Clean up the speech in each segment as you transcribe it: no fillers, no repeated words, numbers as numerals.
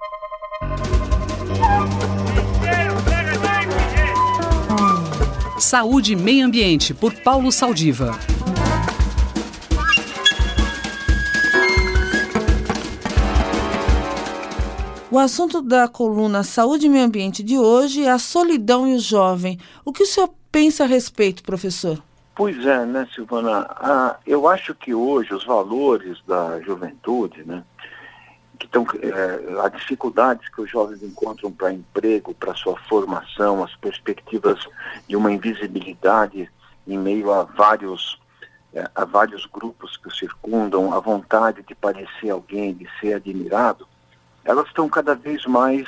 Saúde e Meio Ambiente, por Paulo Saldiva. O assunto da coluna Saúde e Meio Ambiente de hoje é a solidão e o jovem. O que o senhor pensa a respeito, professor? Pois é, né, Silvana? Eu acho que hoje os valores da juventude, né, que estão, as dificuldades que os jovens encontram para emprego, para sua formação, as perspectivas de uma invisibilidade em meio a vários grupos que o circundam, a vontade de parecer alguém, de ser admirado, elas estão cada vez mais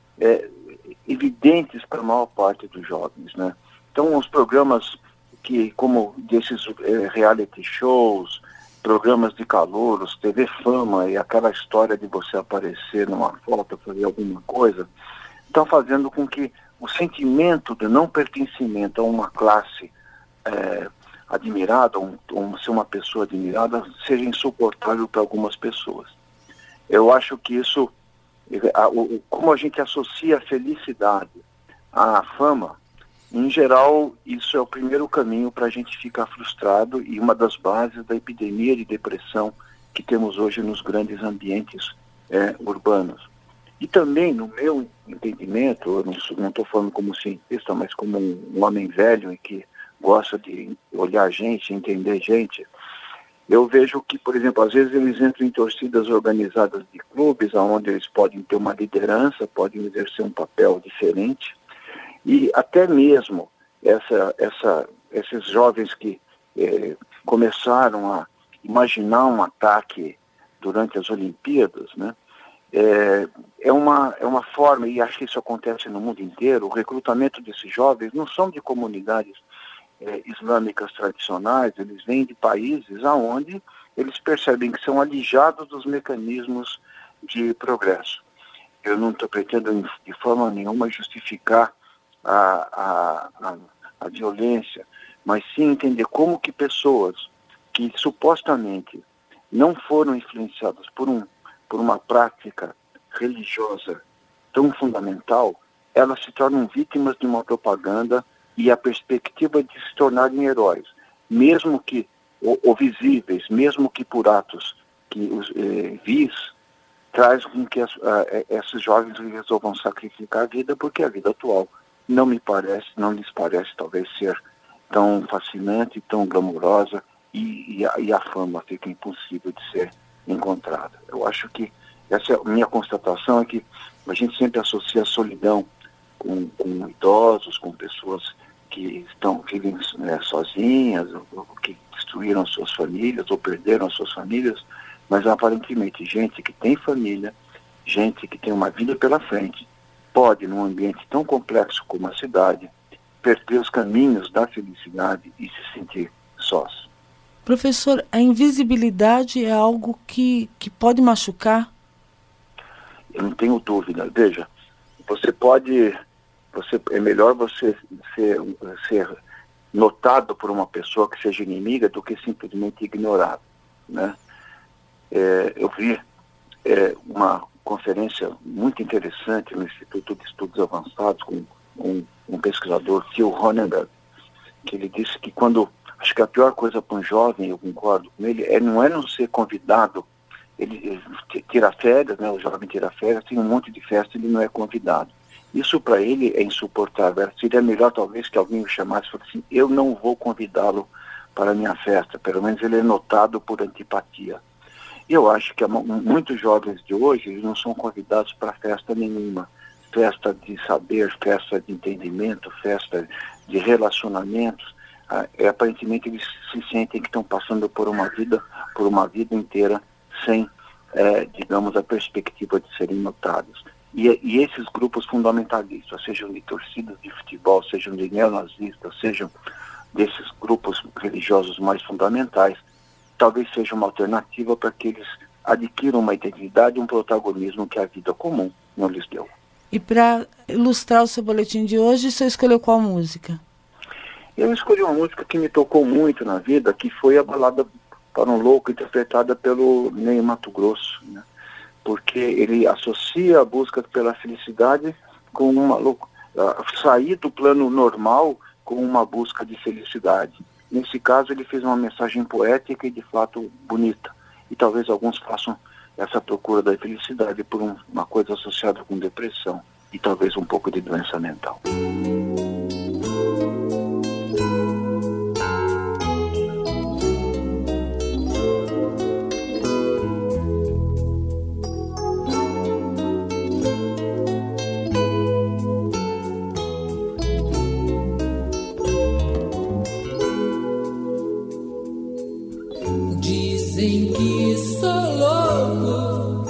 evidentes para a maior parte dos jovens, né? Então, os programas como desses reality shows, programas de calouros, TV Fama e aquela história de você aparecer numa foto, fazer alguma coisa, estão fazendo com que o sentimento de não pertencimento a uma classe admirada, ou ser uma pessoa admirada, seja insuportável para algumas pessoas. Eu acho que isso, como a gente associa a felicidade à fama, em geral, isso é o primeiro caminho para a gente ficar frustrado e uma das bases da epidemia de depressão que temos hoje nos grandes ambientes urbanos. E também, no meu entendimento, eu não estou falando como cientista, mas como um homem velho e que gosta de olhar gente, entender gente, eu vejo que, por exemplo, às vezes eles entram em torcidas organizadas de clubes, onde eles podem ter uma liderança, podem exercer um papel diferente. E até mesmo esses jovens que começaram a imaginar um ataque durante as Olimpíadas, né? É uma forma, e acho que isso acontece no mundo inteiro, o recrutamento desses jovens não são de comunidades islâmicas tradicionais, eles vêm de países onde eles percebem que são alijados dos mecanismos de progresso. Eu não estou pretendendo de forma nenhuma justificar a violência, mas sim entender como que pessoas que supostamente não foram influenciadas por uma prática religiosa tão fundamental, elas se tornam vítimas de uma propaganda e a perspectiva de se tornarem heróis, mesmo que ou visíveis, mesmo que por atos que os vis, traz com que esses jovens resolvam sacrificar a vida, porque a vida atual não lhes parece talvez ser tão fascinante, tão glamurosa, e a fama fica impossível de ser encontrada. Eu acho que essa é a minha constatação, é que a gente sempre associa a solidão com idosos, com pessoas que vivem sozinhas, ou que destruíram suas famílias, ou perderam suas famílias, mas aparentemente gente que tem família, gente que tem uma vida pela frente, pode, num ambiente tão complexo como a cidade, perder os caminhos da felicidade e se sentir sós. Professor, a invisibilidade é algo que pode machucar? Eu não tenho dúvida. Veja, é melhor você ser notado por uma pessoa que seja inimiga do que simplesmente ignorado, né? Eu vi uma conferência muito interessante no Instituto de Estudos Avançados com um pesquisador, Phil Honenberg, que ele disse que acho que a pior coisa para um jovem, eu concordo com ele, não é não ser convidado, ele tira férias, né, o jovem tira férias, tem um monte de festa, ele não é convidado. Isso para ele é insuportável. Seria melhor talvez que alguém o chamasse e falasse assim, eu não vou convidá-lo para a minha festa, pelo menos ele é notado por antipatia. E eu acho que muitos jovens de hoje eles não são convidados para festa nenhuma. Festa de saber, festa de entendimento, festa de relacionamentos. Aparentemente eles se sentem que estão passando por uma vida inteira sem, digamos, a perspectiva de serem notados. E esses grupos fundamentalistas, sejam de torcidas de futebol, sejam de neonazistas, sejam desses grupos religiosos mais fundamentais, talvez seja uma alternativa para que eles adquiram uma identidade e um protagonismo que a vida comum não lhes deu. E para ilustrar o seu boletim de hoje, você escolheu qual música? Eu escolhi uma música que me tocou muito na vida, que foi a Balada para um Louco, interpretada pelo Ney Matogrosso, né? porque ele associa a busca pela felicidade com sair do plano normal com uma busca de felicidade. Nesse caso, ele fez uma mensagem poética e, de fato, bonita. E talvez alguns façam essa procura da felicidade por uma coisa associada com depressão e talvez um pouco de doença mental. Dizem que sou louco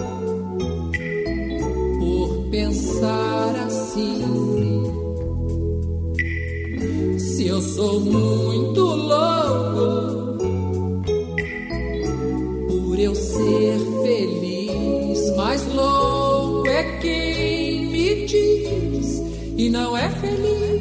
por pensar assim. Se eu sou muito louco por eu ser feliz, mas louco é quem me diz e não é feliz.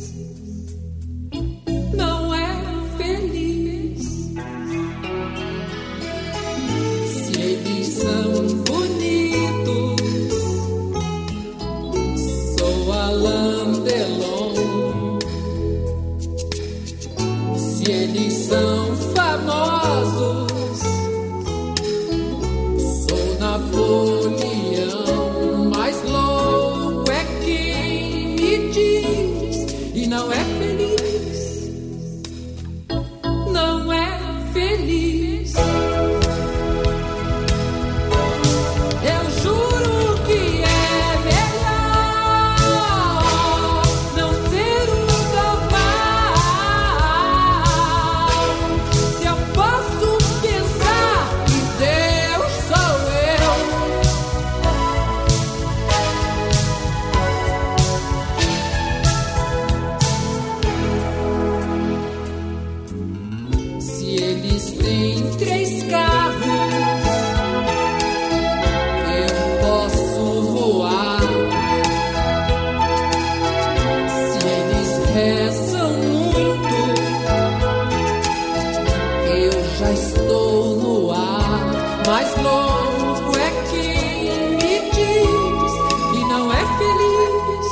Se eles são famosos, sou Napoleão, mas louco é quem me diz e não é feliz, não é feliz. Eu juro que é melhor não ser o normal. Se eu posso pensar que Deus sou eu. Se eles têm 3 carros, eu posso voar. Se eles rezam muito, eu já estou no ar. Mas louco é quem me diz e não é feliz,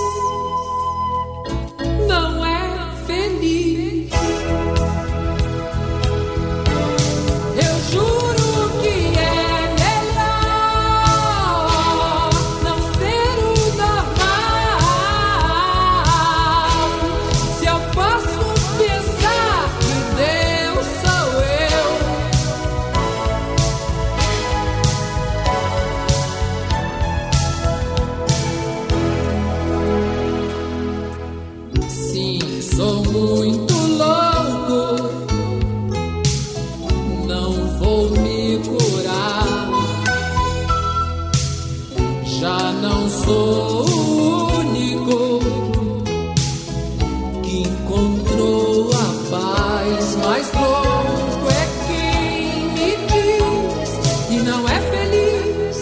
não é feliz. Eu juro que é melhor não ser o normal. Se eu posso pensar que Deus sou eu. Sim, sou muito louco, não vou me curar. Já não sou o único que encontrou a paz, mas louco é quem me diz e não é feliz.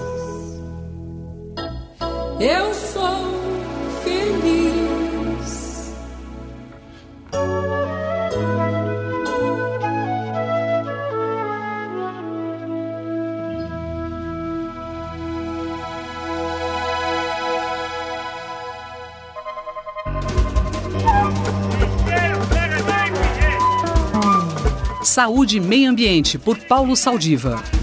Eu sou feliz. Saúde e Meio Ambiente, por Paulo Saldiva.